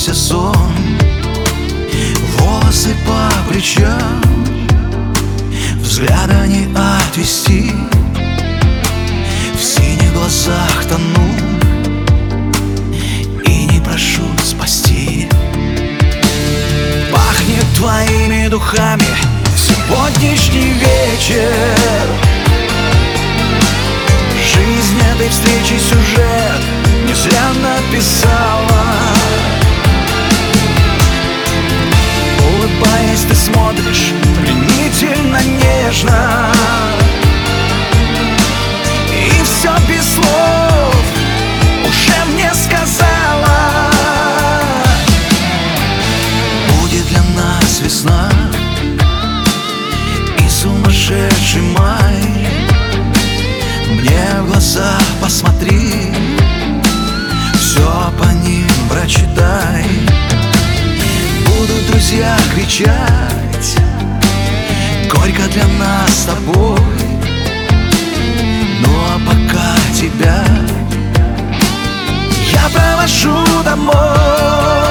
приснился сон, волосы по плечам, взгляда не отвести, в синих глазах тону и не прошу спасти. Пахнет твоими духами сегодняшний вечер, жизнь этой встречи сюжет не зря написала. Улыбаясь, ты смотришь пленительно нежно, и все без слов уже мне сказала. Будет для нас весна и сумасшедший май. Мне в глаза посмотри, все по ним прочитай. Будут друзья кричать горько для нас с тобой, ну а пока тебя я провожу домой.